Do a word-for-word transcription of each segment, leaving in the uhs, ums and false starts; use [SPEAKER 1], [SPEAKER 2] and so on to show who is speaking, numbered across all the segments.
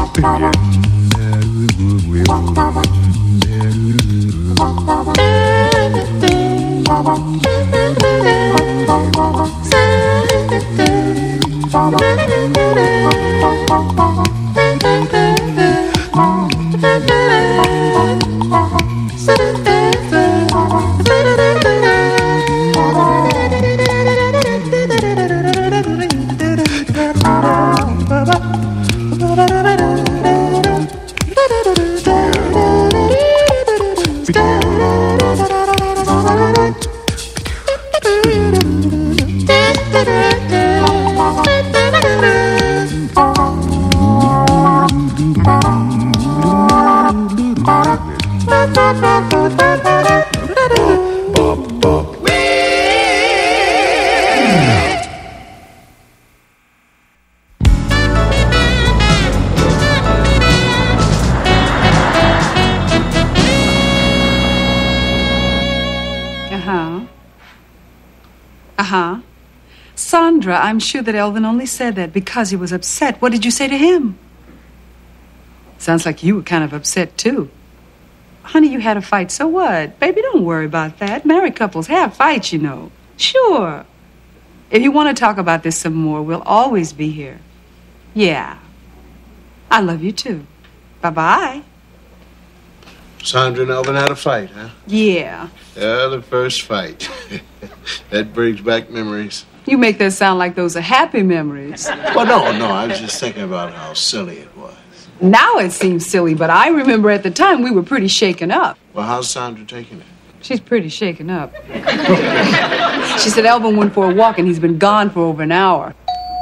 [SPEAKER 1] Uh-huh. Sandra, I'm sure that Elvin only said that because he was upset. What did you say to him? Sounds like you were kind of upset, too. Honey, you had a fight, so what? Baby, don't worry about that. Married couples have fights, you know. Sure. If you want to talk about this some more, we'll always be here. Yeah. I love you, too. Bye-bye.
[SPEAKER 2] Sandra and Elvin had a fight, huh?
[SPEAKER 1] Yeah.
[SPEAKER 2] Yeah, the first fight. That brings back memories.
[SPEAKER 1] You make that sound like those are happy memories.
[SPEAKER 2] Well, no, no, I was just thinking about how silly it was.
[SPEAKER 1] Now it seems silly, but I remember at the time we were pretty shaken up.
[SPEAKER 2] Well, how's Sandra taking it?
[SPEAKER 1] She's pretty shaken up. She said Elvin went for a walk and he's been gone for over an hour.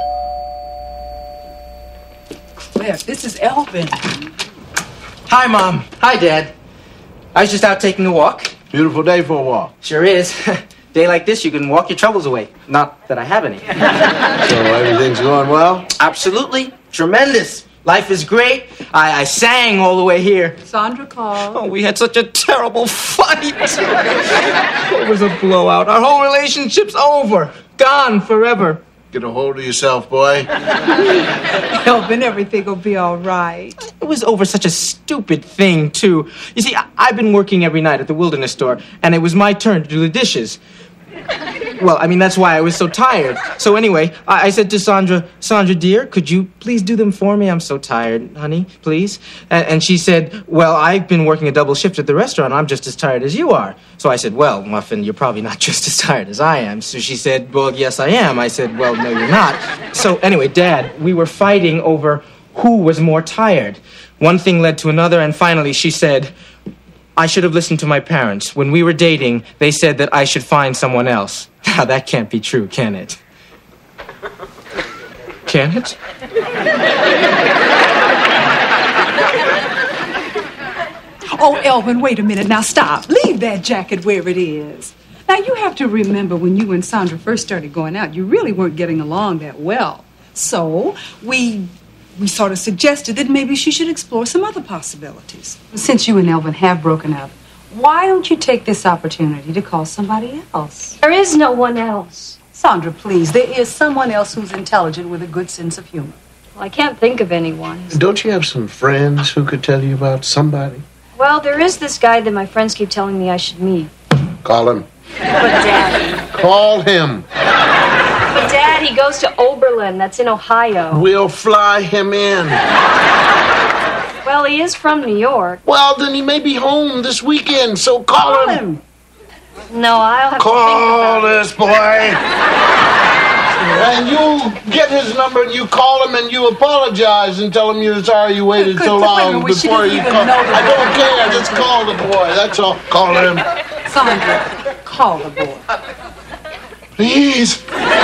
[SPEAKER 1] Cliff, this is Elvin.
[SPEAKER 3] Hi, Mom. Hi, Dad. I was just out taking a walk.
[SPEAKER 2] Beautiful day for a walk.
[SPEAKER 3] Sure is. Day like this, you can walk your troubles away. Not that I have any.
[SPEAKER 2] So everything's going well?
[SPEAKER 3] Absolutely. Tremendous. Life is great. I, I sang all the way here.
[SPEAKER 1] Sandra called.
[SPEAKER 3] Oh, we had such a terrible fight. It was a blowout. Our whole relationship's over. Gone forever.
[SPEAKER 2] Get a hold of yourself, boy.
[SPEAKER 1] Elvin, everything will be all right.
[SPEAKER 3] It was over such a stupid thing, too. You see, I- I've been working every night at the Wilderness store, and it was my turn to do the dishes. Well, I mean, that's why I was so tired. So anyway, I, I said to Sandra, Sandra, dear, could you please do them for me? I'm so tired, honey, please. And, and she said, well, I've been working a double shift at the restaurant. I'm just as tired as you are. So I said, well, Muffin, you're probably not just as tired as I am. So she said, well, yes, I am. I said, well, no, you're not. So anyway, Dad, we were fighting over who was more tired. One thing led to another, and finally she said, I should have listened to my parents. When we were dating, they said that I should find someone else. Now, that can't be true, can it? Can it?
[SPEAKER 1] Oh, Elvin, wait a minute. Now, stop. Leave that jacket where it is. Now, you have to remember when you and Sandra first started going out, you really weren't getting along that well. So, we... We sort of suggested that maybe she should explore some other possibilities. Since you and Elvin have broken up, why don't you take this opportunity to call somebody else?
[SPEAKER 4] There is no one else.
[SPEAKER 1] Sandra, please, there is someone else who's intelligent with a good sense of humor.
[SPEAKER 4] Well, I can't think of anyone.
[SPEAKER 2] Don't you have some friends who could tell you about somebody?
[SPEAKER 4] Well, there is this guy that my friends keep telling me I should meet.
[SPEAKER 2] Call him.
[SPEAKER 4] But Dad...
[SPEAKER 2] Call him.
[SPEAKER 4] But Dad, he goes to Oberlin. That's in Ohio.
[SPEAKER 2] We'll fly him in.
[SPEAKER 4] Well, he is from New York.
[SPEAKER 2] Well, then he may be home this weekend, so call, call him. him.
[SPEAKER 4] No, I'll have
[SPEAKER 2] call
[SPEAKER 4] to think about
[SPEAKER 2] this boy. And you get his number and you call him and you apologize and tell him you're sorry you waited
[SPEAKER 1] good,
[SPEAKER 2] so long before you call. I don't care. Just call the boy. That's all. Call him.
[SPEAKER 1] Sandra, call the boy.
[SPEAKER 2] Please.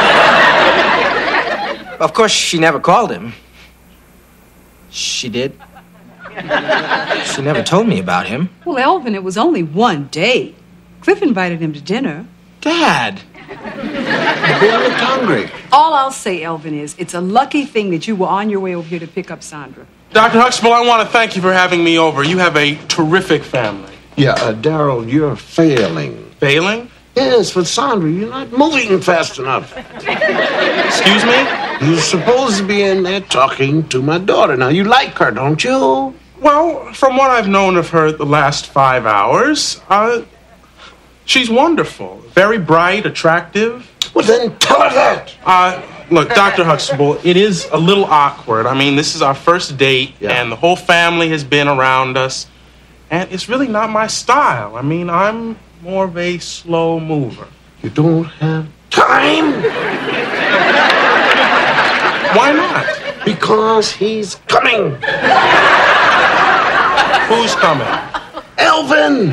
[SPEAKER 3] Of course, she never called him. She did. She never told me about him.
[SPEAKER 1] Well, Elvin, it was only one date. Cliff invited him to dinner.
[SPEAKER 3] Dad.
[SPEAKER 2] The boy looked hungry.
[SPEAKER 1] All I'll say, Elvin, is it's a lucky thing that you were on your way over here to pick up Sandra.
[SPEAKER 5] Doctor Huxtable, I want to thank you for having me over. You have a terrific family.
[SPEAKER 2] Yeah, uh, Daryl, you're failing.
[SPEAKER 5] Failing?
[SPEAKER 2] Yes, with Sandra, you're not moving fast enough.
[SPEAKER 5] Excuse me?
[SPEAKER 2] You're supposed to be in there talking to my daughter. Now, you like her, don't you?
[SPEAKER 5] Well, from what I've known of her the last five hours, uh, she's wonderful. Very bright, attractive.
[SPEAKER 2] Well, then tell her that.
[SPEAKER 5] Uh, look, Doctor Huxtable, it is a little awkward. I mean, this is our first date,
[SPEAKER 2] Yeah.
[SPEAKER 5] and the whole family has been around us, and it's really not my style. I mean, I'm more of a slow mover.
[SPEAKER 2] You don't have time?
[SPEAKER 5] Why not?
[SPEAKER 2] Because he's coming.
[SPEAKER 5] Who's coming?
[SPEAKER 2] Elvin!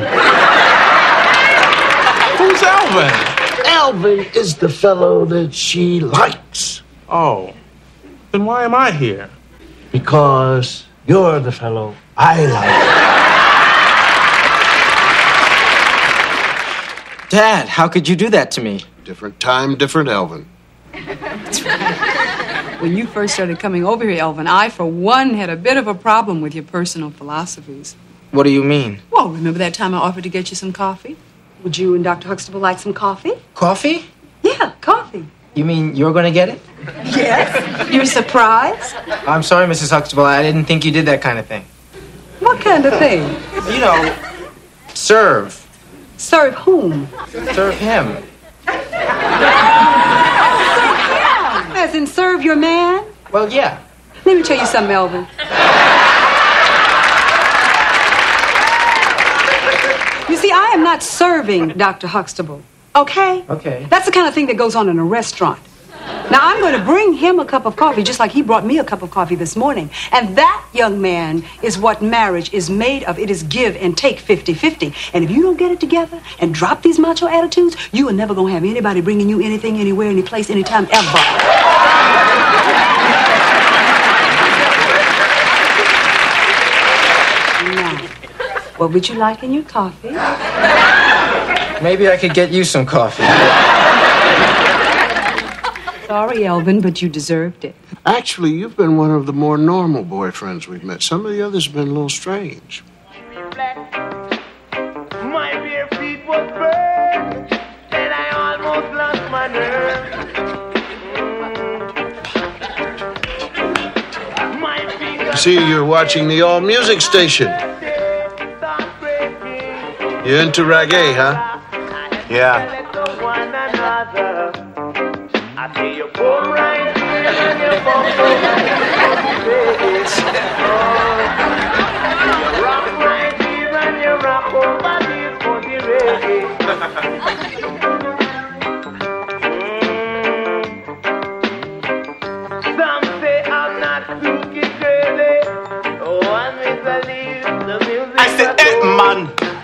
[SPEAKER 5] Who's Elvin?
[SPEAKER 2] Elvin is the fellow that she likes.
[SPEAKER 5] Oh, then why am I here?
[SPEAKER 2] Because you're the fellow I like.
[SPEAKER 3] Dad, how could you do that to me?
[SPEAKER 2] Different time, different Elvin.
[SPEAKER 1] When you first started coming over here, Elvin, I, for one, had a bit of a problem with your personal philosophies.
[SPEAKER 3] What do you mean?
[SPEAKER 1] Well, remember that time I offered to get you some coffee? Would you and Doctor Huxtable like some coffee?
[SPEAKER 3] Coffee?
[SPEAKER 1] Yeah, coffee.
[SPEAKER 3] You mean you're going to get it?
[SPEAKER 1] Yes. You're surprised?
[SPEAKER 3] I'm sorry, Missus Huxtable. I didn't think you did that kind of thing.
[SPEAKER 1] What kind of thing?
[SPEAKER 3] You know, serve.
[SPEAKER 1] Serve whom?
[SPEAKER 3] Serve him.
[SPEAKER 1] As in serve your man?
[SPEAKER 3] Well, yeah.
[SPEAKER 1] Let me tell you something, Elvin. You see, I am not serving Doctor Huxtable, okay?
[SPEAKER 3] Okay.
[SPEAKER 1] That's the kind of thing that goes on in a restaurant. Now, I'm going to bring him a cup of coffee just like he brought me a cup of coffee this morning. And that, young man, is what marriage is made of. It is give and take fifty-fifty. And if you don't get it together and drop these macho attitudes, you are never going to have anybody bringing you anything, anywhere, any place, anytime, ever. Now, what would you like in your coffee?
[SPEAKER 3] Maybe I could get you some coffee.
[SPEAKER 1] Sorry, Elvin, but you deserved it.
[SPEAKER 2] Actually, you've been one of the more normal boyfriends we've met. Some of the others have been a little strange.
[SPEAKER 6] My bare feet were burned, and I almost lost my nerve. My fingers
[SPEAKER 2] I see you're watching the All Music Station.
[SPEAKER 6] start breaking.
[SPEAKER 2] You into reggae, huh?
[SPEAKER 6] Yeah. Let go one another. I see you pull right here and you bump over you rock right here and you rock over this for the reggae. Mm. Some say I'm not spooky crazy. Oh, I'm believe the music.
[SPEAKER 7] I said, hey, man.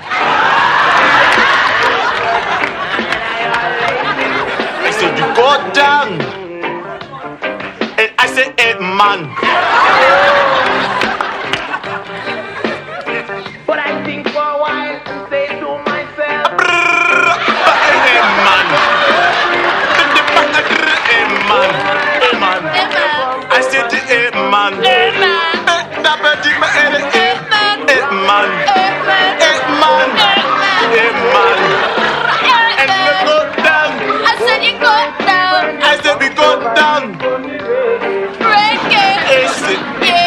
[SPEAKER 7] I said, you go down. And I said, hey, man.
[SPEAKER 6] But I think for a while and say to myself,
[SPEAKER 7] Hey, man. Hey, man. Hey, man. I said, hey, man. Hey, man. Hey, man. Hey, man. Hey, man. And we go down.
[SPEAKER 8] I said you go down.
[SPEAKER 7] I said, we go down.
[SPEAKER 8] Break it.
[SPEAKER 7] I said,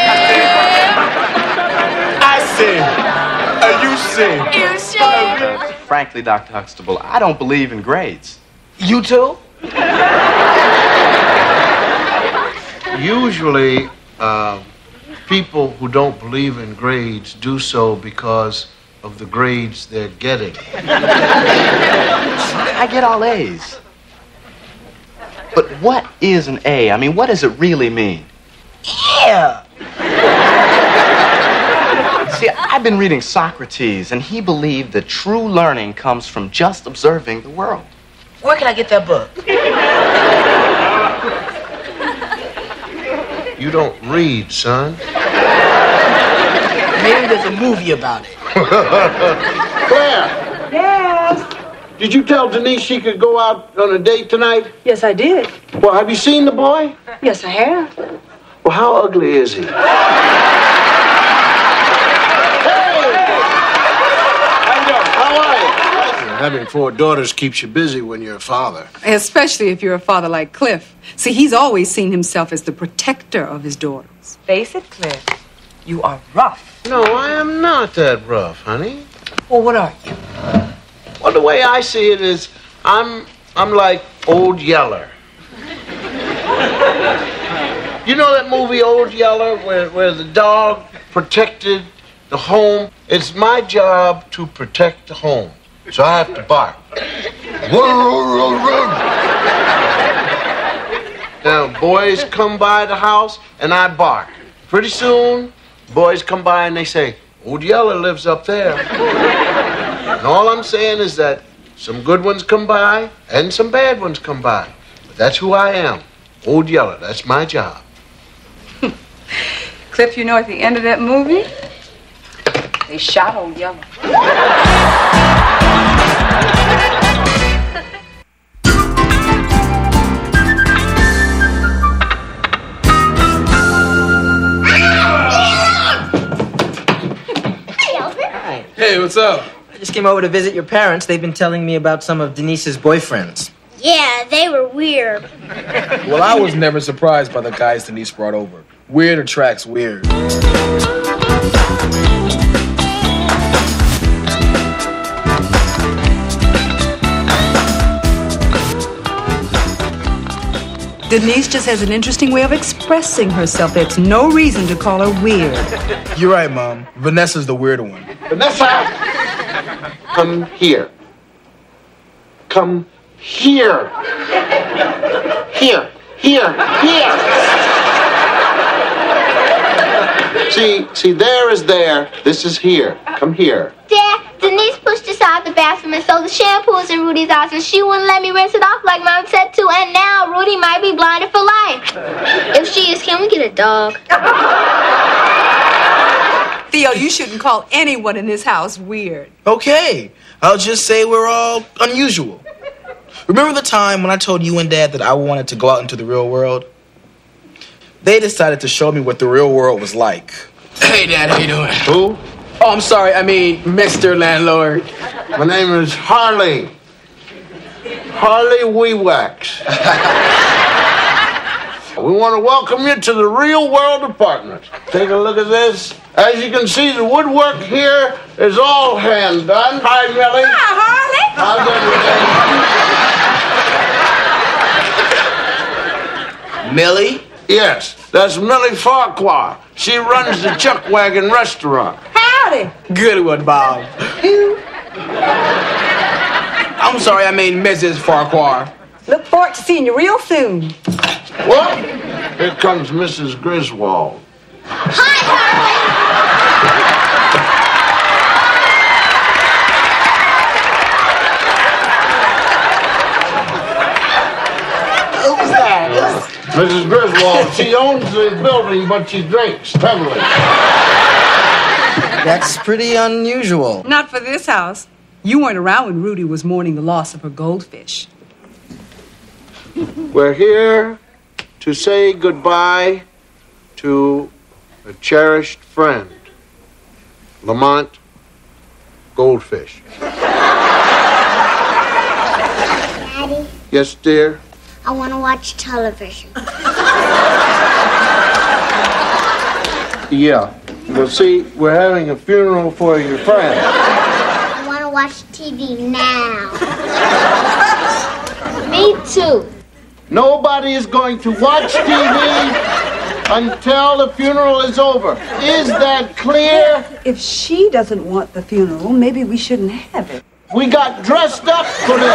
[SPEAKER 8] Yeah.
[SPEAKER 7] I say, uh, you say.
[SPEAKER 8] You should.
[SPEAKER 9] Frankly, Doctor Huxtable, I don't believe in grades.
[SPEAKER 3] You too?
[SPEAKER 2] Usually, uh, people who don't believe in grades do so because of the grades they're getting.
[SPEAKER 9] I get all A's. But what is an A? I mean, what does it really mean?
[SPEAKER 3] Yeah.
[SPEAKER 9] See, I've been reading Socrates, and he believed that true learning comes from just observing the world.
[SPEAKER 3] Where can I get that book?
[SPEAKER 2] You don't read, son.
[SPEAKER 3] Maybe there's a movie about it.
[SPEAKER 2] Claire,
[SPEAKER 1] Yes.
[SPEAKER 2] did you tell Denise she could go out on a date tonight?
[SPEAKER 1] Yes, I did.
[SPEAKER 2] Well, have you seen the boy?
[SPEAKER 1] Yes, I have.
[SPEAKER 2] Well, how ugly is he? Hey! How you doing? How are you? having four daughters keeps you busy when you're a father.
[SPEAKER 1] Especially if you're a father like Cliff. See, he's always seen himself as the protector of his daughters.
[SPEAKER 10] Face it, Cliff. You are rough.
[SPEAKER 2] No, I am not that rough, honey.
[SPEAKER 10] Well, what are you?
[SPEAKER 2] Well, the way I see it is, I'm I'm like Old Yeller. You know that movie Old Yeller, where where the dog protected the home? It's my job to protect the home, so I have to bark. Now, boys come by the house, and I bark. Pretty soon, boys come by and they say, Old Yeller lives up there. And all I'm saying is that some good ones come by and some bad ones come by. But that's who I am. Old Yeller, that's my job.
[SPEAKER 1] Cliff, you know, at the end of that movie, they shot Old Yeller.
[SPEAKER 11] Hey, what's up?
[SPEAKER 3] I just came over to visit your parents. They've been telling me about some of Denise's boyfriends.
[SPEAKER 8] Yeah, they were weird.
[SPEAKER 11] Well, I was never surprised by the guys Denise brought over. Weird attracts weird.
[SPEAKER 1] Denise just has an interesting way of expressing herself. There's no reason to call her weird.
[SPEAKER 11] You're right, Mom. Vanessa's the weirder one.
[SPEAKER 2] Vanessa! Come here. Come here. Here. Here. Here. See, see, there is there. This is here. Come here.
[SPEAKER 8] Dad, Denise pushed us out the bathroom and so the shampoo was in Rudy's house and she wouldn't let me rinse it off like Mom said to, and now Rudy might be blinded for life. If she is, can we get a dog?
[SPEAKER 1] Theo, you shouldn't call anyone in this house weird.
[SPEAKER 11] Okay, I'll just say we're all unusual. Remember the time when I told you and Dad that I wanted to go out into the real world? They decided to show me what the real world was like. Hey, Dad, how you doing?
[SPEAKER 2] Who?
[SPEAKER 11] Oh, I'm sorry. I mean, Mister Landlord.
[SPEAKER 2] My name is Harley. Harley Weewax. We want to welcome you to the Real World apartment. Take a look at this. As you can see, the woodwork here is all hand done. Hi, Millie.
[SPEAKER 8] Hi, Harley.
[SPEAKER 2] How's everything?
[SPEAKER 11] Millie?
[SPEAKER 2] Yes, that's Millie Farquhar. She runs the Chuck Wagon restaurant.
[SPEAKER 1] Howdy.
[SPEAKER 11] Good one, Bob. I'm sorry, I mean Missus Farquhar.
[SPEAKER 1] Look forward to seeing you real soon.
[SPEAKER 2] What? Here comes Missus Griswold.
[SPEAKER 8] Hi, Harley.
[SPEAKER 2] Who's that? Missus Griswold. She owns the building, but she drinks heavily.
[SPEAKER 3] That's pretty unusual.
[SPEAKER 1] Not for this house. You weren't around when Rudy was mourning the loss of her goldfish.
[SPEAKER 2] We're here to say goodbye to a cherished friend, Lamont Goldfish.
[SPEAKER 8] Daddy,
[SPEAKER 2] Yes, dear?
[SPEAKER 8] I want to watch television.
[SPEAKER 2] Yeah. Well, see, we're having a funeral for your friend.
[SPEAKER 8] I want to watch T V now. Me too.
[SPEAKER 2] Nobody is going to watch T V until the funeral is over. Is that clear?
[SPEAKER 1] If she doesn't want the funeral, maybe we shouldn't have it.
[SPEAKER 2] We got dressed up for this.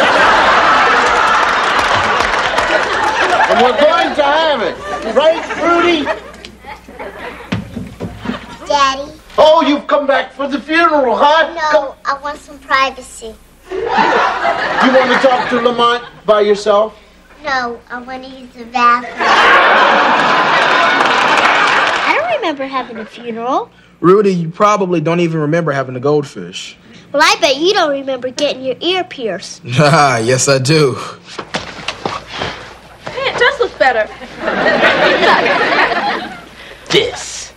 [SPEAKER 2] And we're going to have it. Right, Rudy?
[SPEAKER 8] Daddy?
[SPEAKER 2] Oh, you've come back for the funeral, huh?
[SPEAKER 8] No, I want some privacy.
[SPEAKER 2] You want to talk to Lamont by yourself?
[SPEAKER 8] No, I want to use the bathroom. I don't remember having a funeral.
[SPEAKER 11] Rudy, you probably don't even remember having a goldfish.
[SPEAKER 8] Well, I bet you don't remember getting your ear pierced.
[SPEAKER 11] Ah, yes, I do.
[SPEAKER 8] Hey, it does look better.
[SPEAKER 11] This.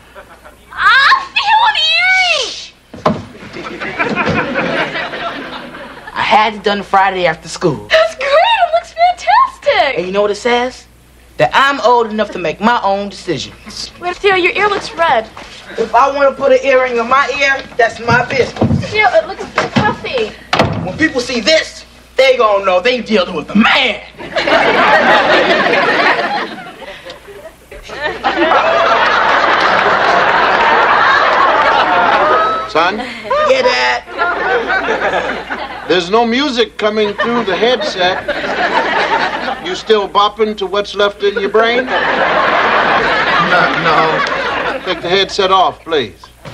[SPEAKER 8] I feel an earring!
[SPEAKER 11] I
[SPEAKER 10] had it done Friday after school.
[SPEAKER 4] That's great. It looks fantastic.
[SPEAKER 10] And you know what it says? That I'm old enough to make my own decisions.
[SPEAKER 4] Wait, Theo, your ear looks red.
[SPEAKER 10] If I want to put an earring in my ear, that's my business.
[SPEAKER 4] Theo, it looks puffy.
[SPEAKER 10] When people see this, they gonna know they dealing with a man.
[SPEAKER 2] Son?
[SPEAKER 10] Yeah, Dad?
[SPEAKER 2] There's no music coming through the headset. You still bopping to what's left in your brain? No, no. Take the headset off, please.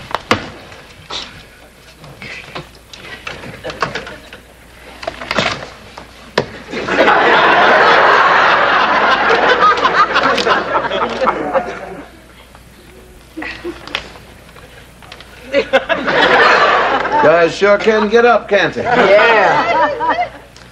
[SPEAKER 2] Guys sure can get up, can't they?
[SPEAKER 10] Yeah.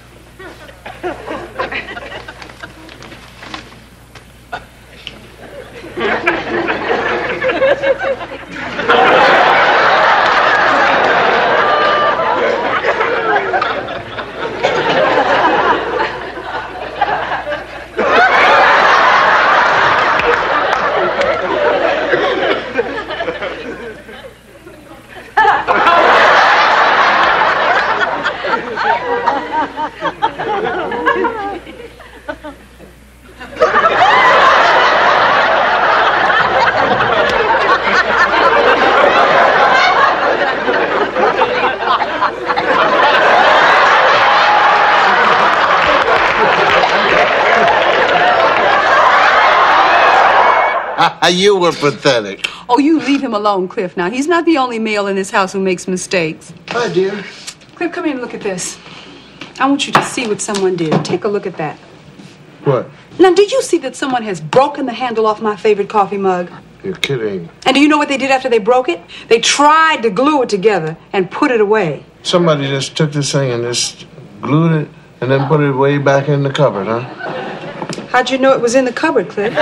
[SPEAKER 2] You were pathetic.
[SPEAKER 1] Oh, you leave him alone, Cliff. Now, he's not the only male in this house who makes mistakes.
[SPEAKER 2] Hi, dear.
[SPEAKER 1] Cliff, come here and look at this. I want you to see what someone did. Take a look at that.
[SPEAKER 2] What?
[SPEAKER 1] Now, did you see that someone has broken the handle off my favorite coffee mug?
[SPEAKER 2] You're kidding.
[SPEAKER 1] And do you know what they did after they broke it? They tried to glue it together and put it away.
[SPEAKER 2] Somebody just took this thing and just glued it and then put it way back in the cupboard, huh?
[SPEAKER 1] How'd you know it was in the cupboard, Cliff?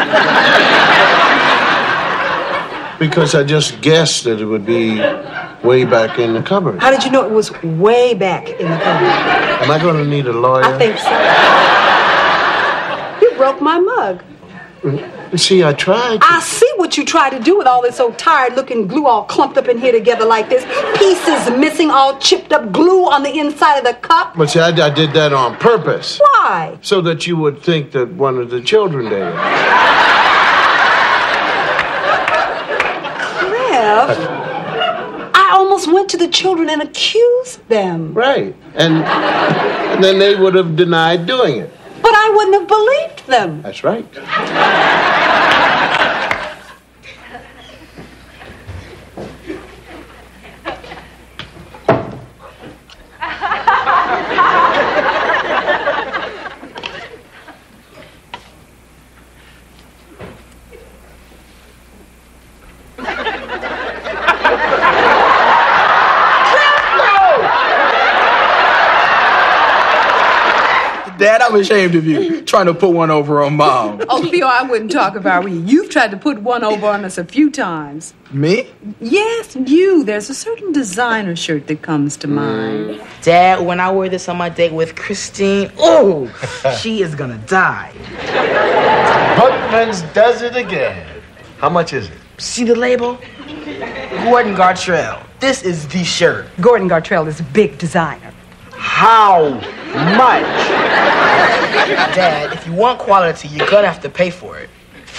[SPEAKER 2] Because I just guessed that it would be way back in the cupboard.
[SPEAKER 1] How did you know it was way back in the cupboard?
[SPEAKER 2] Am I going to need a lawyer?
[SPEAKER 1] I think so. You broke my mug.
[SPEAKER 2] See, I tried to.
[SPEAKER 1] I see what you tried to do with all this old tired-looking glue all clumped up in here together like this. Pieces missing, all chipped up glue on the inside of the cup.
[SPEAKER 2] But see, I, I did that on purpose.
[SPEAKER 1] Why?
[SPEAKER 2] So that you would think that one of the children did it.
[SPEAKER 1] Cliff, I almost went to the children and accused them.
[SPEAKER 2] Right. And, and then they would have denied doing it.
[SPEAKER 1] But I wouldn't have believed them.
[SPEAKER 2] That's right.
[SPEAKER 11] Dad, I'm ashamed of you, trying to put one over on Mom.
[SPEAKER 1] Oh, Theo, I wouldn't talk if I were you. You've tried to put one over on us a few times.
[SPEAKER 11] Me?
[SPEAKER 1] Yes, you. There's a certain designer shirt that comes to mind.
[SPEAKER 10] Dad, when I wear this on my date with Christine, oh, she is gonna die.
[SPEAKER 2] Buckman's does it again. How much is it?
[SPEAKER 10] See the label? Gordon Gartrell. This is the shirt.
[SPEAKER 1] Gordon Gartrell is a big designer.
[SPEAKER 2] How much?
[SPEAKER 10] Dad, if you want quality, you're gonna have to pay for it.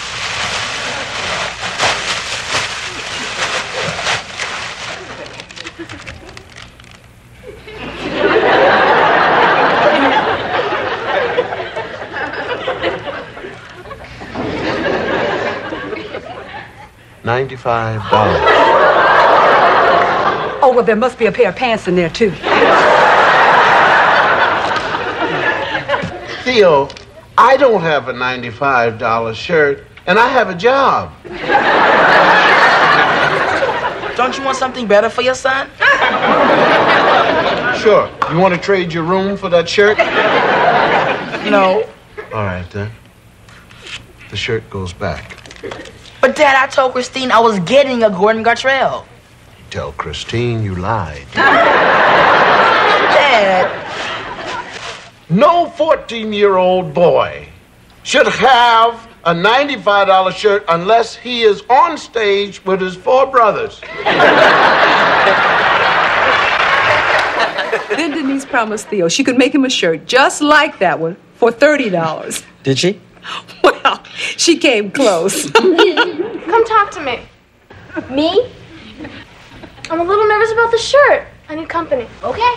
[SPEAKER 2] Ninety-five dollars.
[SPEAKER 1] Oh, well, there must be a pair of pants in there, too.
[SPEAKER 2] Theo, I don't have a ninety-five dollar shirt, and I have a job.
[SPEAKER 10] Don't you want something better for your son?
[SPEAKER 2] Sure. You want to trade your room for that shirt?
[SPEAKER 10] No.
[SPEAKER 2] All right, then. The shirt goes back.
[SPEAKER 10] But, Dad, I told Christine I was getting a Gordon Gartrell.
[SPEAKER 2] Tell Christine you lied.
[SPEAKER 10] Dad,
[SPEAKER 2] no fourteen-year-old boy should have a ninety-five dollar shirt unless he is on stage with his four brothers.
[SPEAKER 1] Then Denise promised Theo she could make him a shirt just like that one for thirty dollars.
[SPEAKER 3] Did she?
[SPEAKER 1] Well, she came close.
[SPEAKER 8] Come talk to me. Me? I'm a little nervous about the shirt. I need company. Okay.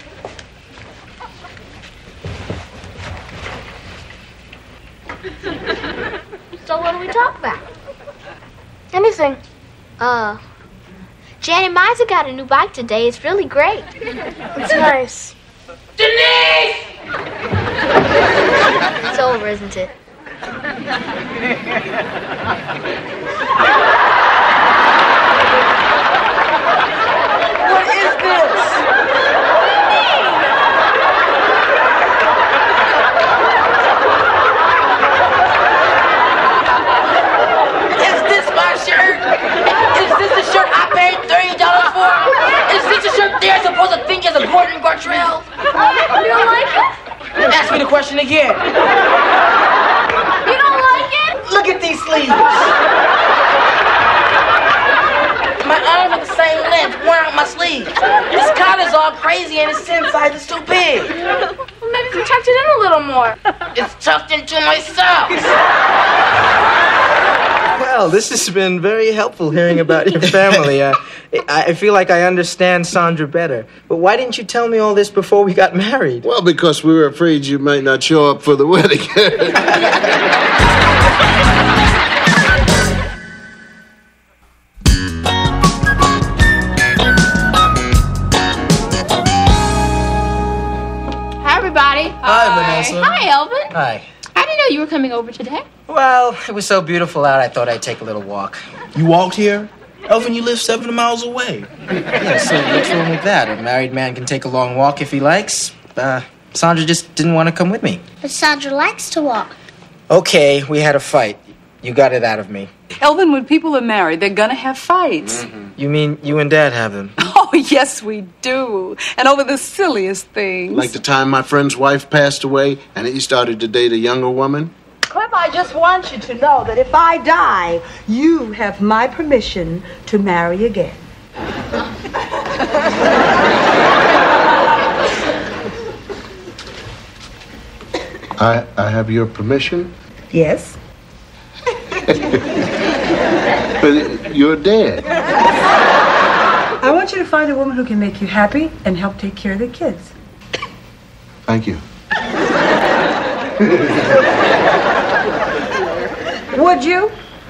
[SPEAKER 8] So what do we talk about? Anything. Uh, Janet Miser got a new bike today. It's really great. It's nice.
[SPEAKER 10] Denise!
[SPEAKER 8] It's over, isn't it?
[SPEAKER 10] What is this? Is this my shirt? Is this the shirt I paid thirty dollars for? Is this the shirt they're supposed to think is a Gordon Gartrell?
[SPEAKER 8] You don't like it?
[SPEAKER 10] Ask me the question again.
[SPEAKER 8] You don't like it?
[SPEAKER 10] Look at these sleeves. My arms are the same length. Why aren't my sleeves? This collar's all crazy and its inside is too big.
[SPEAKER 8] Well, maybe if you tucked it in a little more.
[SPEAKER 10] It's tucked into my socks.
[SPEAKER 3] Well, this has been very helpful hearing about your family. Uh, I feel like I understand Sandra better. But why didn't you tell me all this before we got married?
[SPEAKER 2] Well, because we were afraid you might not show up for the wedding.
[SPEAKER 12] Hi, everybody.
[SPEAKER 3] Hi, Vanessa.
[SPEAKER 12] Hi, Elvin.
[SPEAKER 3] Hi.
[SPEAKER 12] I didn't know you were coming over today.
[SPEAKER 3] Well, it was so beautiful out, I thought I'd take a little walk.
[SPEAKER 11] You walked here? Elvin, you live seven miles away.
[SPEAKER 3] Yeah, so what's wrong with that? A married man can take a long walk if he likes. Uh, Sandra just didn't want to come with me.
[SPEAKER 8] But Sandra likes to walk.
[SPEAKER 3] Okay, we had a fight. You got it out of me.
[SPEAKER 1] Elvin, when people are married, they're gonna have fights.
[SPEAKER 3] Mm-hmm. You mean you and Dad have them?
[SPEAKER 1] Oh, yes, we do. And over the silliest things.
[SPEAKER 2] Like the time my friend's wife passed away and he started to date a younger woman?
[SPEAKER 13] Clem, I just want you to know that if I die, you have my permission to marry again.
[SPEAKER 2] I, I have your permission?
[SPEAKER 13] Yes.
[SPEAKER 2] But you're dead.
[SPEAKER 13] I want you to find a woman who can make you happy and help take care of the kids.
[SPEAKER 2] Thank you.
[SPEAKER 13] Would you?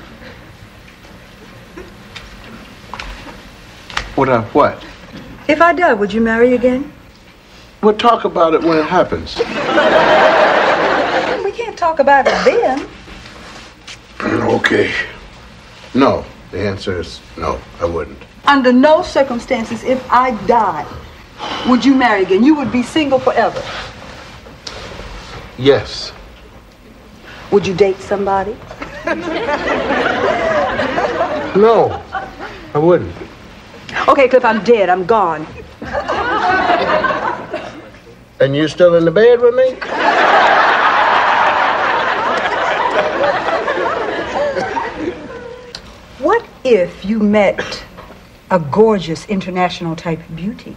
[SPEAKER 2] Would I what?
[SPEAKER 13] If I die, would you marry again?
[SPEAKER 2] We'll talk about it when it happens.
[SPEAKER 13] We can't talk about it then.
[SPEAKER 2] Okay. No. The answer is no, I wouldn't.
[SPEAKER 13] Under no circumstances, if I die, would you marry again? You would be single forever.
[SPEAKER 2] Yes.
[SPEAKER 13] Would you date somebody?
[SPEAKER 2] No, I wouldn't.
[SPEAKER 13] Okay, Cliff, I'm dead. I'm gone.
[SPEAKER 2] And you're still in the bed with me?
[SPEAKER 13] What if you met a gorgeous international type beauty?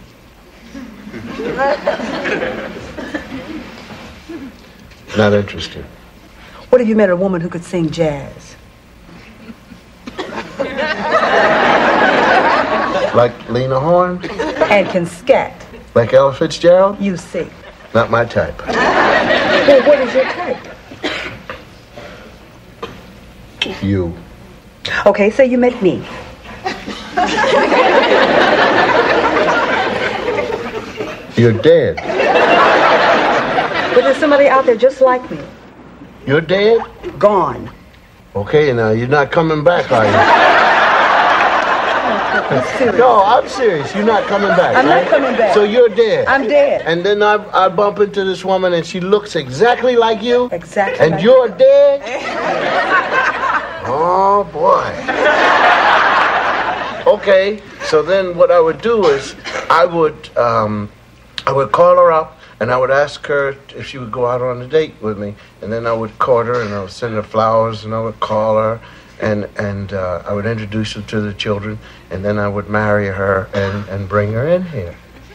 [SPEAKER 2] Not interested.
[SPEAKER 13] What if you met a woman who could sing jazz?
[SPEAKER 2] Like Lena Horne?
[SPEAKER 13] And can scat?
[SPEAKER 2] Like Ella Fitzgerald?
[SPEAKER 13] You see.
[SPEAKER 2] Not my type.
[SPEAKER 13] Well, what is your type?
[SPEAKER 2] You.
[SPEAKER 13] Okay, so you met me.
[SPEAKER 2] You're dead.
[SPEAKER 13] But there's somebody out there just like me.
[SPEAKER 2] You're dead?
[SPEAKER 13] Gone.
[SPEAKER 2] Okay, now you're not coming back, are you?
[SPEAKER 13] I'm serious.
[SPEAKER 2] No, I'm serious. You're not coming back.
[SPEAKER 13] I'm
[SPEAKER 2] right?
[SPEAKER 13] not coming back.
[SPEAKER 2] So you're dead.
[SPEAKER 13] I'm dead.
[SPEAKER 2] And then I, I bump into this woman and she looks exactly like you.
[SPEAKER 13] Exactly.
[SPEAKER 2] And
[SPEAKER 13] like
[SPEAKER 2] you're dead? Oh, boy. Okay, so then what I would do is I would, um, I would call her up And I would ask her if she would go out on a date with me. And then I would court her, and I would send her flowers, and I would call her, and and uh, I would introduce her to the children, and then I would marry her and, and bring her in here.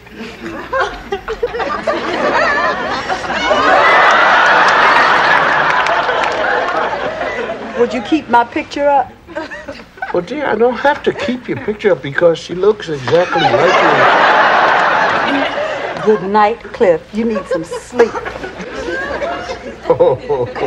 [SPEAKER 13] Would you keep my picture up?
[SPEAKER 2] Well, dear, I don't have to keep your picture up because she looks exactly like you.
[SPEAKER 13] Good night, Cliff. You need some sleep.
[SPEAKER 2] Oh, oh, oh.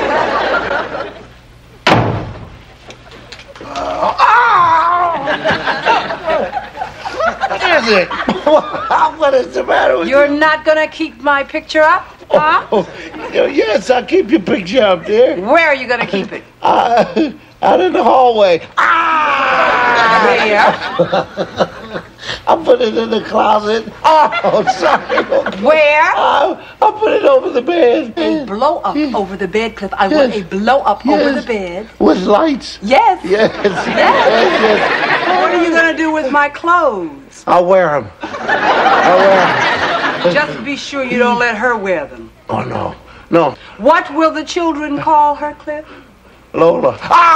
[SPEAKER 14] What is it? What is the matter with
[SPEAKER 13] You're
[SPEAKER 14] you?
[SPEAKER 13] not gonna keep my picture up, huh?
[SPEAKER 14] Oh, yes, I'll keep your picture up there.
[SPEAKER 13] Where are you gonna keep it?
[SPEAKER 14] Uh, out in the hallway.
[SPEAKER 13] Where?
[SPEAKER 14] I'll put it in the closet. Oh, sorry.
[SPEAKER 13] Where?
[SPEAKER 14] I'll, I'll put it over the bed.
[SPEAKER 13] A blow up over the bed, Cliff. I want a blow up
[SPEAKER 14] Yes.
[SPEAKER 13] over the bed.
[SPEAKER 14] With lights?
[SPEAKER 13] Yes.
[SPEAKER 14] Yes.
[SPEAKER 13] Yes.
[SPEAKER 14] Yes, yes.
[SPEAKER 13] What are you gonna do with my clothes?
[SPEAKER 14] I'll wear them. I'll wear them.
[SPEAKER 13] Just be sure you don't let her wear them.
[SPEAKER 14] Oh, no. No.
[SPEAKER 13] What will the children call her, Cliff?
[SPEAKER 14] Lola.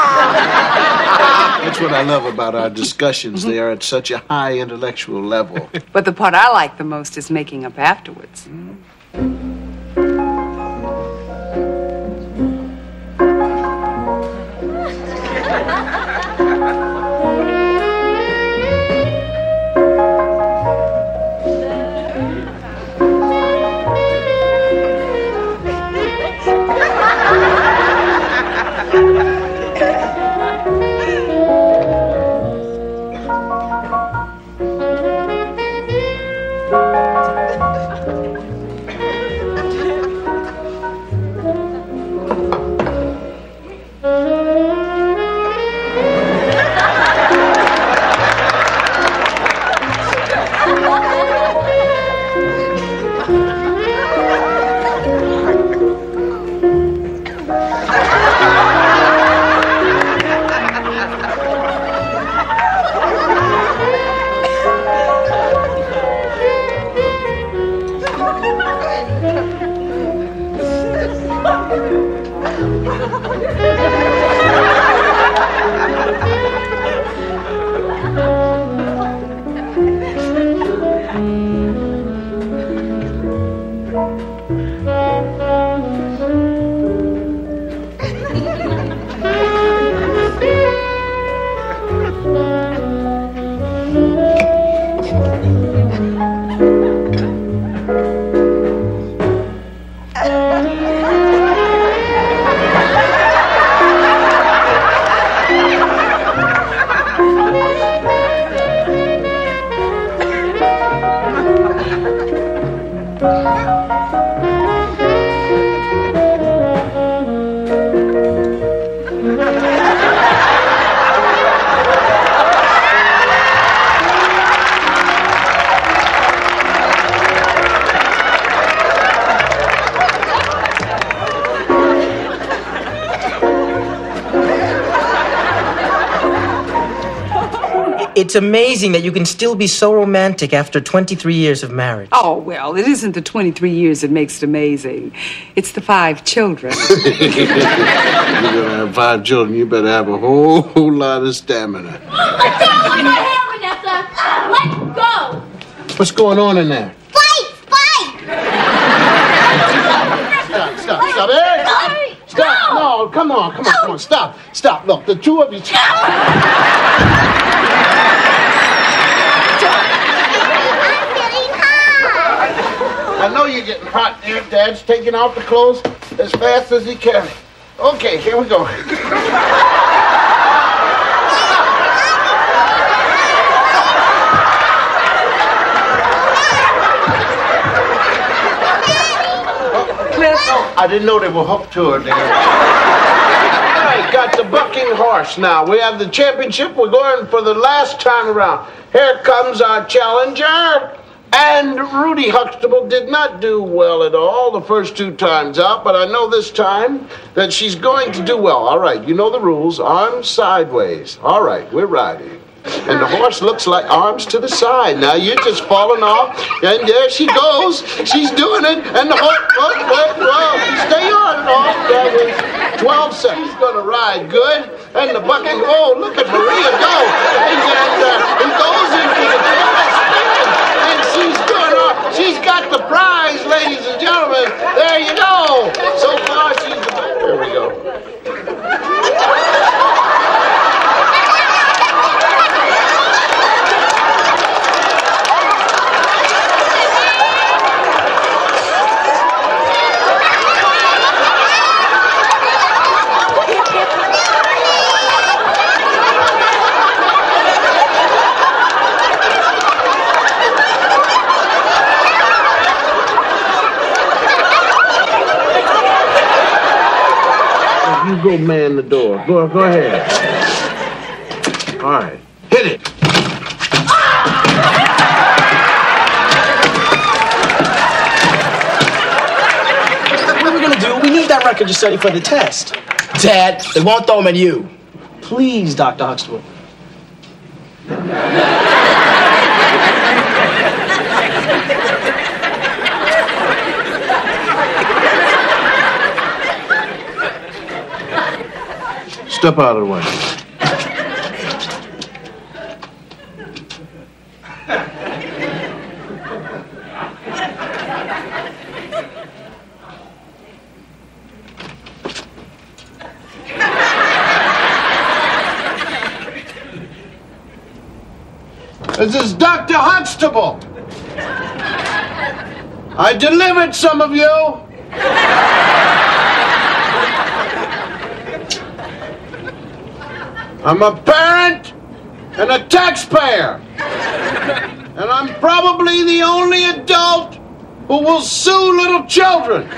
[SPEAKER 15] That's what I love about our discussions. They are at such a high intellectual level.
[SPEAKER 1] But the part I like the most is making up afterwards.
[SPEAKER 3] It's amazing that you can still be so romantic after twenty-three years of marriage.
[SPEAKER 1] Oh, well, it isn't the twenty-three years that makes it amazing. It's the five children.
[SPEAKER 15] You're going to have five children. You better have a whole, whole lot of stamina.
[SPEAKER 8] Let go! Vanessa! Let go!
[SPEAKER 2] What's going on in there?
[SPEAKER 8] Fight! Fight!
[SPEAKER 2] Stop, stop, stop. Hey! Stop. No, come on, come on, come on. Stop, stop. Look, the two of you. I know you're getting hot there. Dad's taking off the clothes as fast as he can. Okay, here we go.
[SPEAKER 13] Cliff.
[SPEAKER 2] I didn't know they were hooked to her, Dad. All right, got the bucking horse now. We have the championship. We're going for the last time around. Here comes our challenger. And Rudy Huxtable did not do well at all the first two times out, but I know this time that she's going to do well. All right, you know the rules. Arms sideways. All right, we're riding. And the horse looks like arms to the side. Now you're just falling off, and there she goes. She's doing it, and the horse, whoa, whoa, whoa, stay on and off. That was twelve seconds. He's gonna ride good, and the bucket, oh, look at Maria go. And, and uh, he goes into the grass, and she's doing all, she's got the prize, ladies and gentlemen. There you go. So far, she's the best. There we go.
[SPEAKER 15] You go man the door. Go, go ahead. All right. Hit it.
[SPEAKER 11] What are we gonna do? We need that record to study for the test. Dad, they won't throw them at you.
[SPEAKER 3] Please, Doctor Huxtable.
[SPEAKER 15] Step out of the way.
[SPEAKER 2] This is Doctor Huxtable. I delivered some of you. I'm a parent and a taxpayer. And I'm probably the only adult who will sue little children.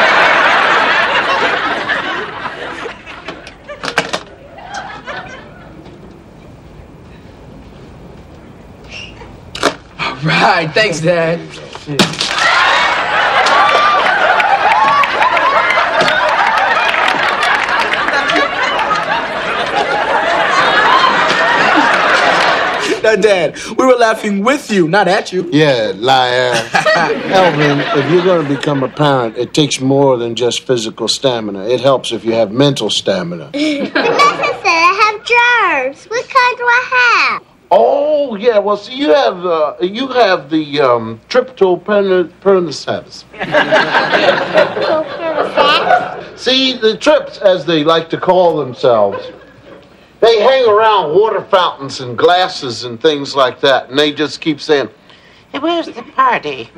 [SPEAKER 11] All right, thanks, Dad. Now, Dad, we were laughing with you, not at you.
[SPEAKER 15] Yeah, liar. Elvin, if you're going to become a parent, it takes more than just physical stamina. It helps if you have mental stamina.
[SPEAKER 8] Vanessa said I have germs. What kind do I have?
[SPEAKER 2] Oh, yeah, well, see, you have, uh, you have the um, tryptopernicitis. See, the trips, as they like to call themselves, they hang around water fountains and glasses and things like that, and they just keep saying,
[SPEAKER 14] Hey, where's the party?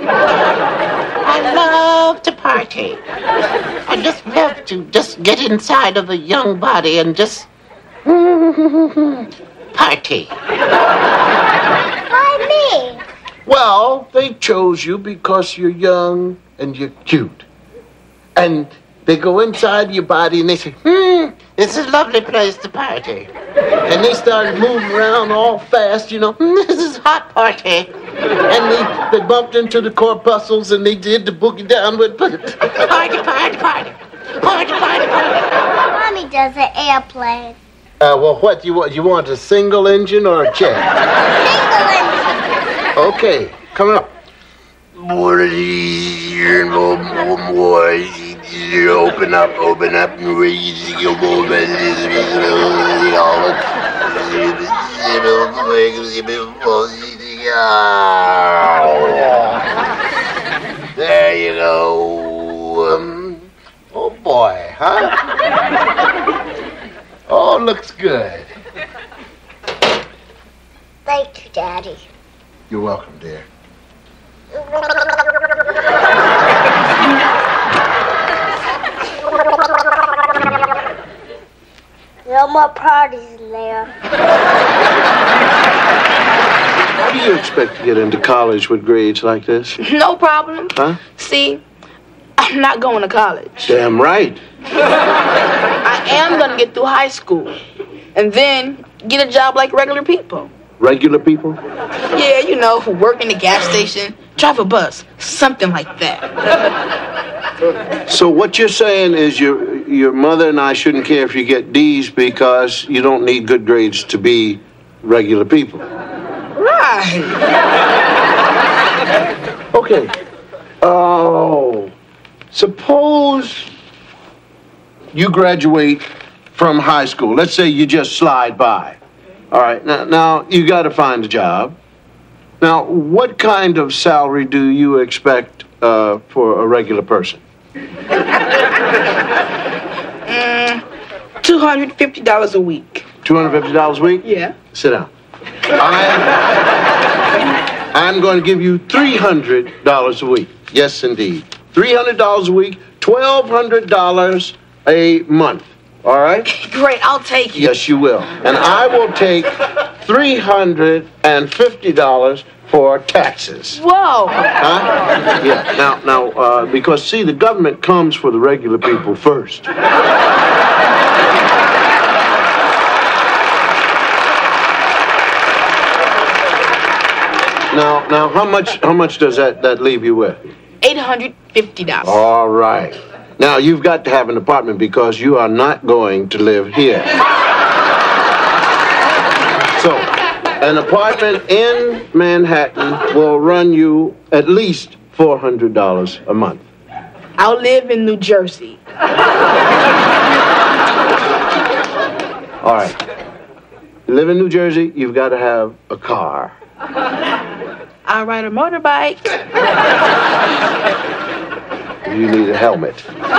[SPEAKER 14] I love to party. I just love to just get inside of a young body and just party.
[SPEAKER 8] Why me?
[SPEAKER 2] well, they chose you because you're young and you're cute. And they go inside your body and they say,
[SPEAKER 14] Hmm, it's a lovely place to party.
[SPEAKER 2] and they started moving around all fast, you know.
[SPEAKER 14] This is hot party.
[SPEAKER 2] And they, they bumped into the corpuscles and they did the boogie down with
[SPEAKER 14] Party, party, party. Party, party, party.
[SPEAKER 8] Mommy does an airplane.
[SPEAKER 2] Uh, well, what do you want? You want a single engine or a jet?
[SPEAKER 8] Single engine.
[SPEAKER 2] Okay, coming up.
[SPEAKER 16] Open up, open up, and raise your
[SPEAKER 2] There you go. Um, oh boy, huh? Oh, looks good.
[SPEAKER 8] Thank you, Daddy.
[SPEAKER 2] You're welcome, dear.
[SPEAKER 8] No more parties in there.
[SPEAKER 15] How do you expect to get into college with grades like this?
[SPEAKER 10] No problem.
[SPEAKER 15] Huh?
[SPEAKER 10] See, I'm not going to college.
[SPEAKER 15] Damn right.
[SPEAKER 10] I am going to get through high school and then get a job like regular people.
[SPEAKER 15] Regular people?
[SPEAKER 10] Yeah, you know, work in the gas station, drive a bus, something like that.
[SPEAKER 15] So what you're saying is your your mother and I shouldn't care if you get D's because you don't need good grades to be regular people.
[SPEAKER 11] Right.
[SPEAKER 15] Okay. Oh, suppose you graduate from high school. Let's say you just slide by. All right. Now, now you got to find a job. Now, what kind of salary do you expect uh, for a regular person?
[SPEAKER 11] Mm, two hundred fifty dollars a week.
[SPEAKER 15] two hundred fifty dollars a week?
[SPEAKER 11] Yeah.
[SPEAKER 15] Sit down. I'm, I'm going to give you three hundred dollars a week. Yes, indeed. three hundred dollars a week, twelve hundred dollars a month. All right?
[SPEAKER 11] Great, I'll take it.
[SPEAKER 15] Yes, you will. And I will take three hundred fifty dollars for taxes.
[SPEAKER 11] Whoa.
[SPEAKER 15] Huh? Yeah. Now, now, uh, because, see, the government comes for the regular people first. Now, now, how much, how much does that, that leave you with?
[SPEAKER 11] eight hundred fifty dollars.
[SPEAKER 15] All right. Now, you've got to have an apartment because you are not going to live here. So, an apartment in Manhattan will run you at least four hundred dollars a month.
[SPEAKER 11] I'll live in New Jersey.
[SPEAKER 15] All right. You live in New Jersey, you've got to have a car.
[SPEAKER 11] I ride a motorbike.
[SPEAKER 15] You need a helmet.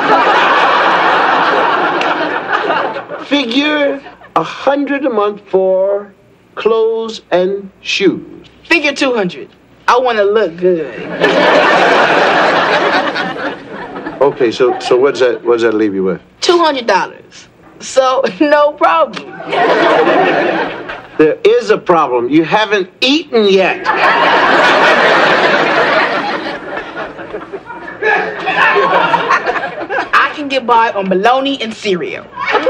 [SPEAKER 15] Figure a hundred a month for clothes and shoes.
[SPEAKER 11] Figure two hundred. I want to look good.
[SPEAKER 15] Okay, so so what's that? What does that leave you with?
[SPEAKER 11] two hundred dollars. So no problem.
[SPEAKER 15] There is a problem. You haven't eaten yet.
[SPEAKER 11] I can get by on bologna and cereal.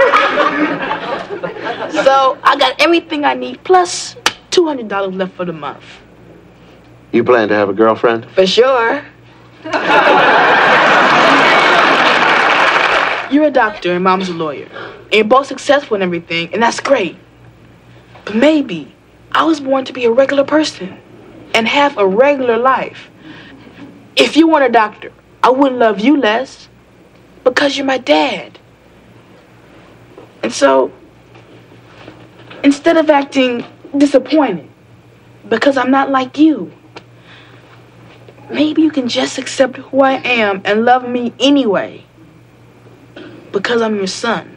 [SPEAKER 11] So I got everything I need plus two hundred dollars left for the month.
[SPEAKER 15] You plan to have a girlfriend?
[SPEAKER 11] For sure. You're a doctor and Mom's a lawyer. And you're both successful and everything, and that's great. But maybe I was born to be a regular person and have a regular life. If you weren't a doctor, I wouldn't love you less because you're my dad. And so, instead of acting disappointed because I'm not like you, maybe you can just accept who I am and love me anyway because I'm your son.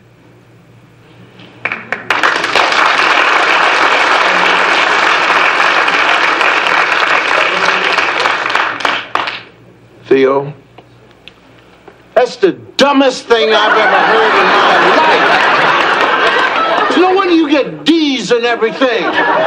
[SPEAKER 15] Theo, that's the dumbest thing I've ever heard in my life. There's no wonder you get D's and everything.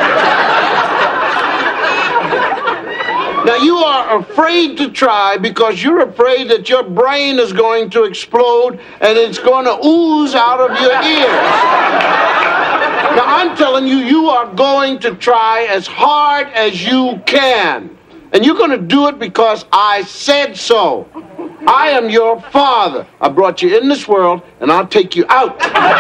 [SPEAKER 15] Now, you are afraid to try because you're afraid that your brain is going to explode and it's going to ooze out of your ears. Now, I'm telling you, you are going to try as hard as you can. And you're going to do it because I said so. I am your father. I brought you in this world, and I'll take you out.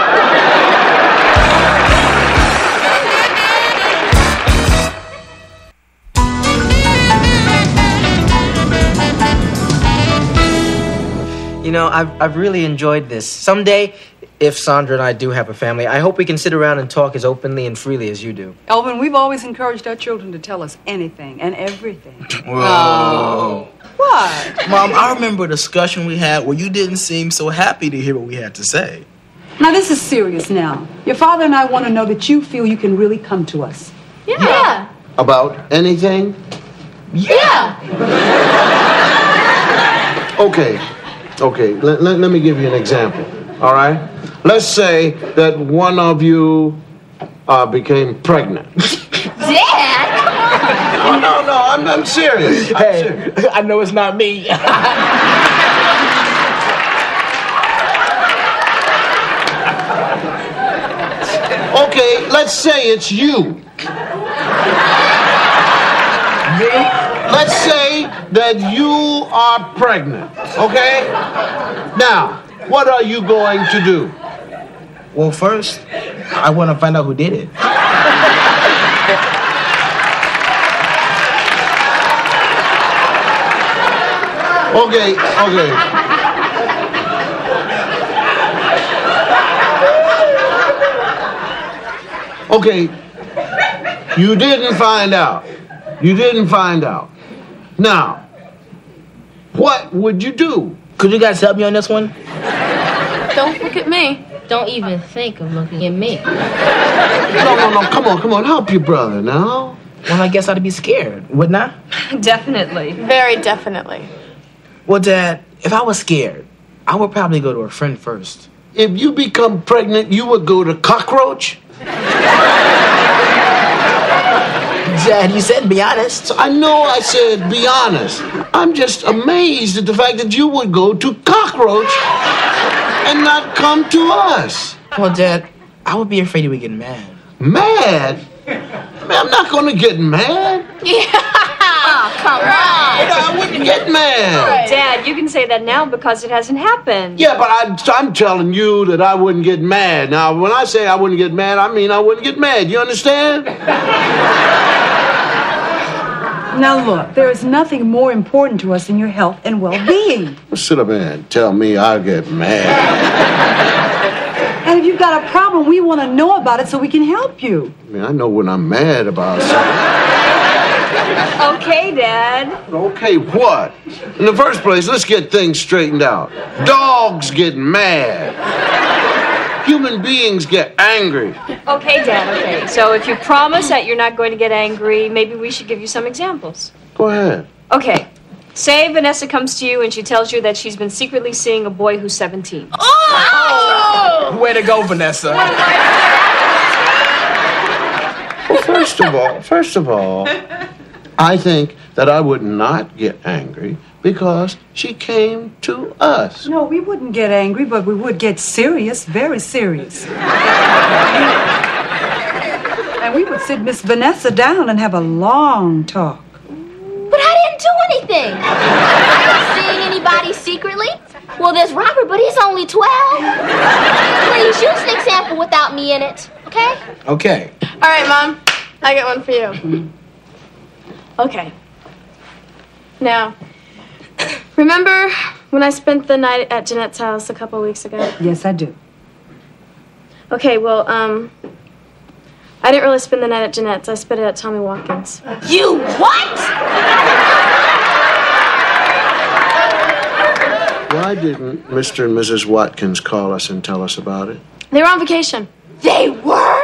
[SPEAKER 3] You know, I've, I've really enjoyed this. Someday, if Sandra and I do have a family, I hope we can sit around and talk as openly and freely as you do.
[SPEAKER 1] Elvin, we've always encouraged our children to tell us anything and everything.
[SPEAKER 11] Whoa.
[SPEAKER 1] What?
[SPEAKER 11] Mom, I remember a discussion we had where you didn't seem so happy to hear what we had to say.
[SPEAKER 1] Now, this is serious now. Your father and I want to know that you feel you can really come to us.
[SPEAKER 8] Yeah. yeah.
[SPEAKER 15] About anything?
[SPEAKER 8] Yeah.
[SPEAKER 15] Okay. Okay, let, let, let me give you an example, all right? Let's say that one of you uh, became pregnant.
[SPEAKER 8] Dad?
[SPEAKER 15] Oh, no, no, I'm, I'm serious. I'm
[SPEAKER 11] Hey,
[SPEAKER 15] serious.
[SPEAKER 11] I know it's not me.
[SPEAKER 15] Okay, let's say it's you. Let's say that you are pregnant, okay? Now, what are you going to do?
[SPEAKER 11] Well, first, I want to find out who did it.
[SPEAKER 2] Okay, okay. Okay, you didn't find out. You didn't find out. Now, what would you do?
[SPEAKER 11] Could you guys help me on this one?
[SPEAKER 12] Don't look at me.
[SPEAKER 17] Don't even think of looking at me.
[SPEAKER 2] No, no, no, come on, come on, help your brother now.
[SPEAKER 11] Well, I guess I'd be scared, wouldn't I?
[SPEAKER 12] Definitely.
[SPEAKER 18] Very definitely.
[SPEAKER 11] Well, Dad, if I was scared, I would probably go to a friend first.
[SPEAKER 2] If you become pregnant, you would go to Cockroach?
[SPEAKER 11] Dad, you said be honest.
[SPEAKER 2] I know I said be honest. I'm just amazed at the fact that you would go to Cockroach and not come to us.
[SPEAKER 11] Well, Dad, I would be afraid he would get mad.
[SPEAKER 2] Mad? Man, I'm not going to get mad.
[SPEAKER 12] Yeah. Oh, come on.
[SPEAKER 2] I wouldn't get mad.
[SPEAKER 4] Dad, you can say that now because it hasn't happened.
[SPEAKER 2] Yeah, but I, I'm telling you that I wouldn't get mad. Now, when I say I wouldn't get mad, I mean I wouldn't get mad. You understand?
[SPEAKER 1] Now look, there is nothing more important to us than your health and well-being.
[SPEAKER 2] Sit up there and tell me I'll get mad.
[SPEAKER 1] And if you've got a problem, we want to know about it so we can help you.
[SPEAKER 2] I mean, I know when I'm mad about something.
[SPEAKER 4] Okay, Dad.
[SPEAKER 2] Okay, what? In the first place, let's get things straightened out. Dogs get mad. Human beings get angry.
[SPEAKER 4] Okay, Dad, okay. So if you promise that you're not going to get angry, maybe we should give you some examples.
[SPEAKER 2] Go ahead.
[SPEAKER 4] Okay. Say Vanessa comes to you and she tells you that she's been secretly seeing a boy who's seventeen.
[SPEAKER 11] Oh! Way to go, Vanessa.
[SPEAKER 2] Well, first of all, first of all, I think that I would not get angry because she came to us.
[SPEAKER 1] No, we wouldn't get angry, but we would get serious, very serious. And we would sit Miss Vanessa down and have a long talk.
[SPEAKER 8] But I didn't do anything. I'm not seeing anybody secretly. Well, there's Robert, but he's only twelve. Please use an example without me in it, okay?
[SPEAKER 11] Okay.
[SPEAKER 18] All right, Mom. I got one for you. Okay. Now, remember when I spent the night at Jeanette's house a couple weeks ago?
[SPEAKER 1] Yes, I do.
[SPEAKER 18] Okay, well, um, I didn't really spend the night at Jeanette's. I spent it at Tommy Watkins.
[SPEAKER 8] You what?
[SPEAKER 2] Why didn't Mister and Missus Watkins call us and tell us about it?
[SPEAKER 18] They were on vacation.
[SPEAKER 8] They were?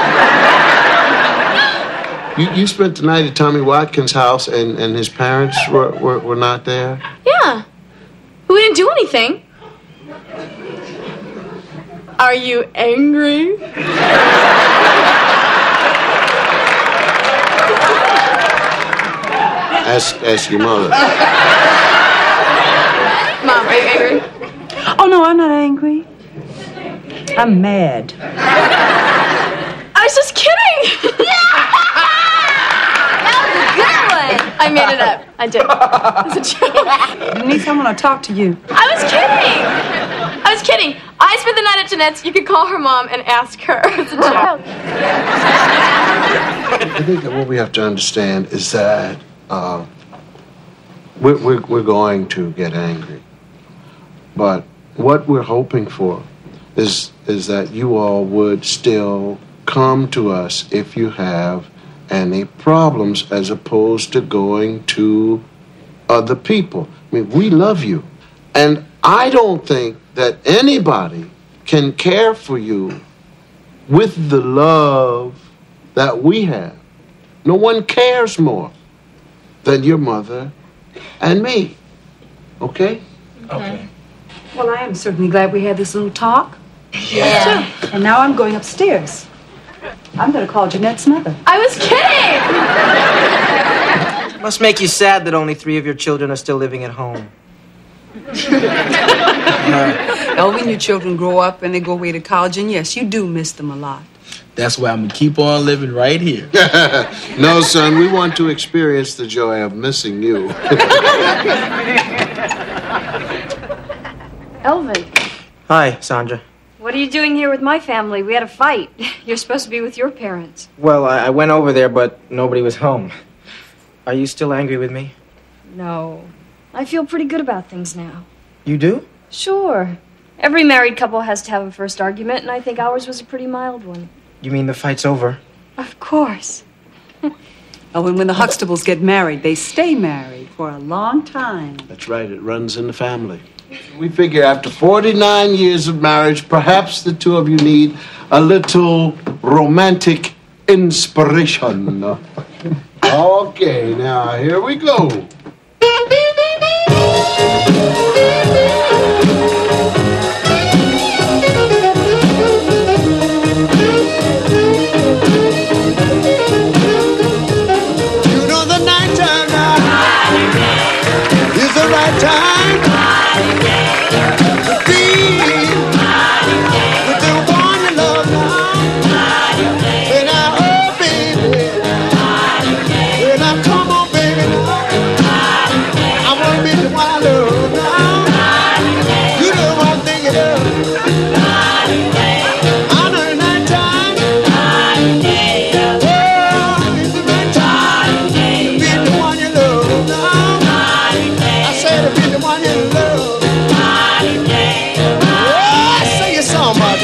[SPEAKER 2] You, you spent the night at Tommy Watkins' house and, and his parents were, were, were not there?
[SPEAKER 18] Yeah. We didn't do anything. Are you angry?
[SPEAKER 2] Ask, ask your mother.
[SPEAKER 18] Mom, are you angry?
[SPEAKER 1] Oh, no, I'm not angry. I'm mad.
[SPEAKER 18] I was just kidding. I made it up. I did. It was a joke.
[SPEAKER 1] Denise, I want to talk to you.
[SPEAKER 18] I was kidding. I was kidding. I spent the night at Jeanette's. You could call her mom and ask her. It's a joke.
[SPEAKER 2] I think that what we have to understand is that uh, we're, we're, we're going to get angry. But what we're hoping for is, is that you all would still come to us if you have any problems as opposed to going to other people. I mean, we love you. And I don't think that anybody can care for you with the love that we have. No one cares more than your mother and me. Okay?
[SPEAKER 1] Okay. Well, I am certainly glad we had this little talk.
[SPEAKER 8] Yeah.
[SPEAKER 1] And now I'm going upstairs. I'm going to call Jeanette's mother.
[SPEAKER 18] I was kidding!
[SPEAKER 3] Must make you sad that only three of your children are still living at home.
[SPEAKER 1] Elvin, your children grow up and they go away to college, and yes, you do miss them a lot.
[SPEAKER 11] That's why I'm going to keep on living right here.
[SPEAKER 2] No, son, we want to experience the joy of missing you.
[SPEAKER 18] Elvin.
[SPEAKER 3] Hi, Sandra.
[SPEAKER 4] What are you doing here with my family? We had a fight. You're supposed to be with your parents.
[SPEAKER 3] Well, I, I went over there, but nobody was home. Are you still angry with me?
[SPEAKER 4] No. I feel pretty good about things now.
[SPEAKER 3] You do?
[SPEAKER 4] Sure. Every married couple has to have a first argument, and I think ours was a pretty mild one.
[SPEAKER 3] You mean the fight's over?
[SPEAKER 4] Of course.
[SPEAKER 1] Oh, and when the Huxtables get married, they stay married for a long time.
[SPEAKER 2] That's right, it runs in the family. We figure after forty-nine years of marriage, perhaps the two of you need a little romantic inspiration. Okay, now here we go.
[SPEAKER 6] You know the night time now is the right time to be with the one you love now. Say now, oh baby, say now, come on baby now. I wanna be the one I love now. You know one thing you love. I know the night time. Oh, it's the night time to be the one you love now. I said to be the one you love. Oh, sing a song about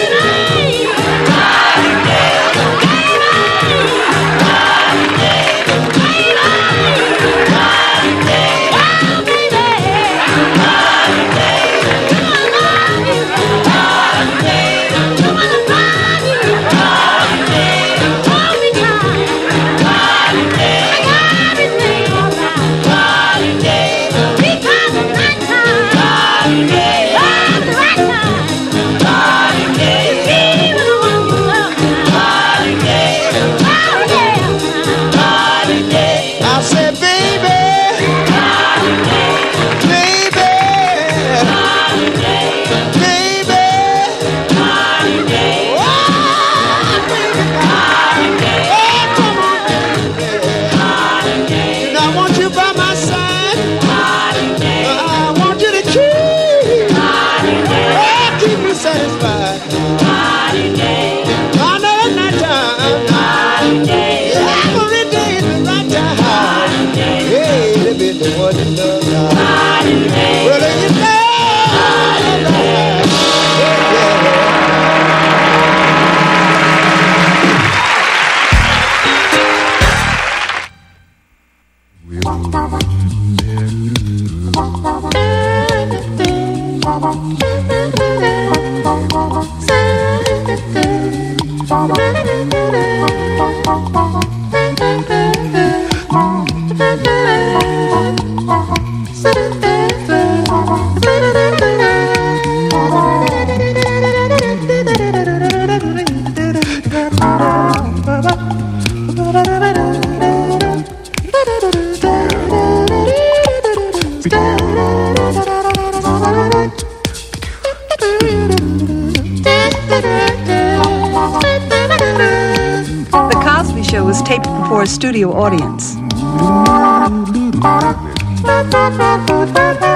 [SPEAKER 6] I said, baby, baby, baby, oh, baby, oh, come on, baby. And I want you by my side. I want you to keep, oh, keep me satisfied. I know it's not time. Every day is the right time. Hey, to be the one you love now. Well, if you know,
[SPEAKER 1] The Cosby Show was taped before a studio audience.